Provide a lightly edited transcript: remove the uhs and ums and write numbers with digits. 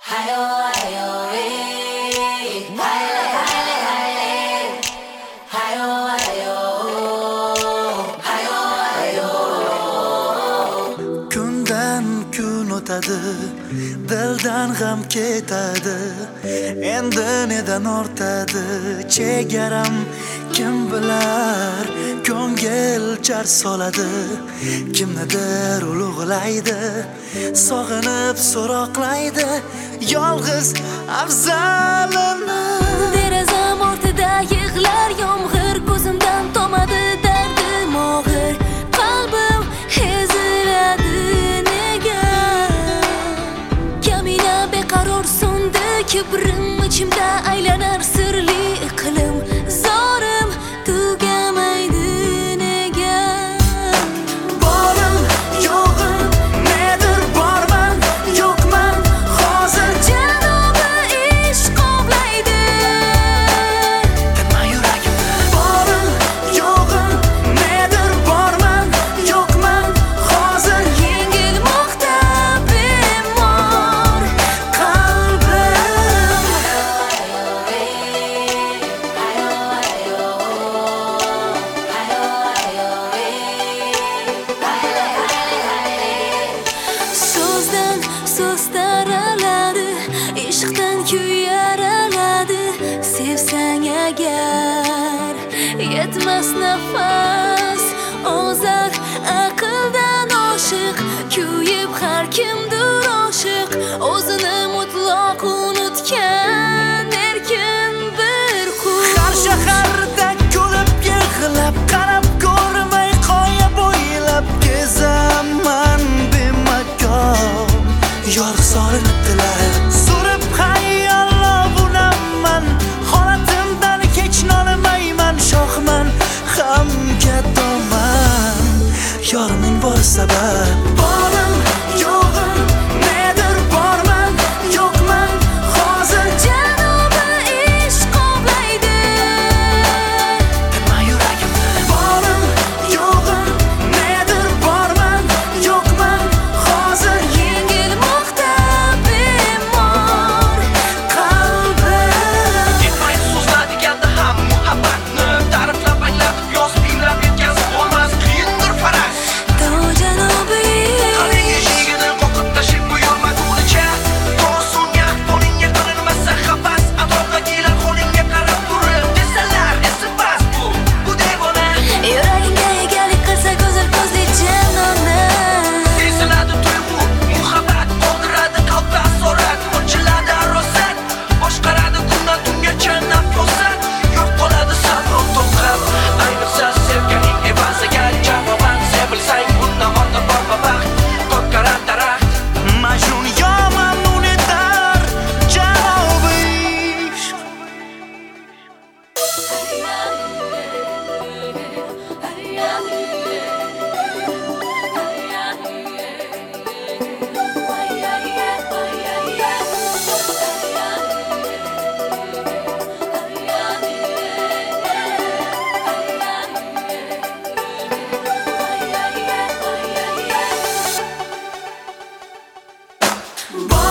Kundan kun o'tadi, dildan g'am ketadi. Endi nedan ortadi chegaram kim bilar? Ko'ngil jar soladi, kimnidir ulug'laydi, sog'inib so'roqlaydi yolg'iz afzalini. Derazam ortida yig'lar yomg'ir, ko'zimdan tomadi dardim og'ir, qalbim eziladi nega? Kamina beqaror so'ndi, kibrim ichimda aylanar sirli iqlim, zorim tugamaydi nega? Borim yo'g'im nedir, borman yo'qman hozir, Janobi ishq qovlaydi tinma yuragimni. Borim yo'g'im nedir, borman yo'qman hozir, yengilmoqda bemor qalbim. So'zdan so'z taraladi, ishqdan kuy yaraladi. Sevsang agar yetmas nafas, ozar aqldan oshiq, kuyib har kimdir oshiq, o'zini mutlaq unutgan erkin bir qush. Har shaharda kulib yig'lab, qarab ko'rmay qoya bo'ylab kezaman bemakon, yorug' solinib tilab, surib xayollar unaman, holatimdan hech nolimayman, shohman ham gadoman, yorimning bor sabab. Borim yo'g'im nedir, borman yo'qman hozir, Janobi ishq qovlaydi tinma yuragimni. Borim yo'g'im nedir, borman yo'qman hozir, yengilmoqda bemor qalbim. Yetmaydi so'zlar deganda ham muhabbatni ta'riflab anglatib yozib inglab yetkazib bo'lmas, qiyindir faraz. to janobi Qalbing eshigini qoqib tashib buyurmagunicha, to'sunga qo'lingga qilinmasa havas, atrofdagilar qo'lingga qarab turib desalar esi bas, bu devona. yuragingga egalik qilsa go'zal ko'zli janona. Eziladi tuyg'u, muhabbat qoldiradi qalbda asorat, ochiladi arosat, boshqaradi kundan tungacha nafosat, yo'q qoladi sabr to'xtab. Ayniqsa sevganing evaziga javoban sevilsang, bundan ortiq borma baxt, ko'kkaran daraxt. Majnun yo mamnun etar janobi ishq. Borim